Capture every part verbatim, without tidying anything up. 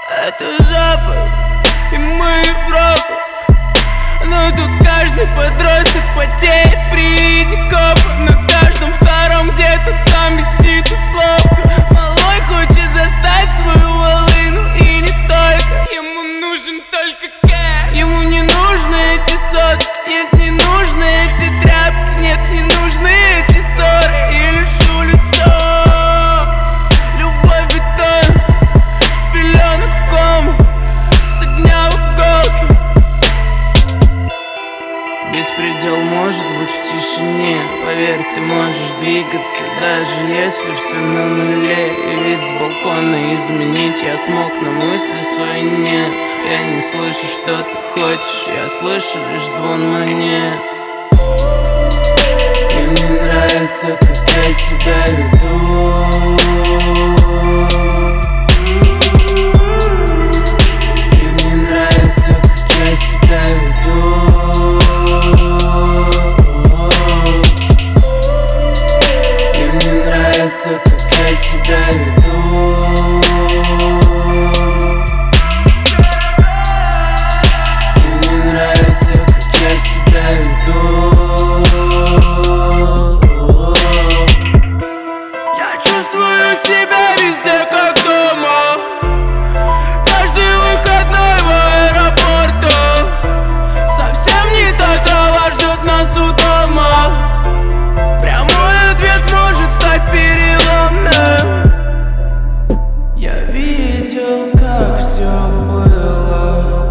Это Запад, и мы Европа. Но тут каждый подросток потеет при виде копа. На каждом втором где-то там висит условка. Малой хочет достать свою волыну, и не только. Ему нужен только кэш. Ему не нужны эти соски, нет, не нужны эти тряпки, нет, не нужны эти ссоры и лишь улицо. Любовь бетон, с пеленок в кому, с огня в иголки. Беспредел может быть в тишине. Поверь, ты можешь двигаться, даже если все на нуле. И вид с балкона изменить я смог, но мысли свои нет. Я не слышу, что ты хочешь, я слышу лишь звон монет. И мне нравится, как я себя веду. И мне нравится, как я себя веду. И мне нравится, как я себя веду. И мне нравится, как я себя веду. Я чувствую себя везде как дома. Каждый выходной в аэропорту. Совсем не та трава ждет нас у дома. Прямой ответ может стать переломным. Я видел, как все было.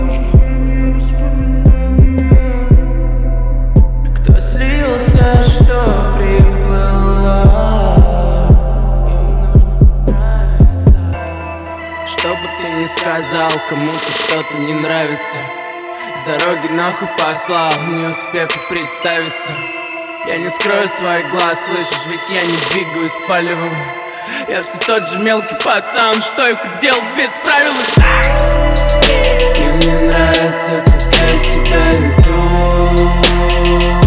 Кто слился, что приплыла. Им нужно нравиться. Что бы ты ни сказал, кому-то что-то не нравится. С дороги нахуй послал, не успев и представиться. Я не скрою своих глаз, слышишь, ведь я не двигаюсь с палевым. Я все тот же мелкий пацан, что и хотел без правил. И мне нравится, как я себя веду.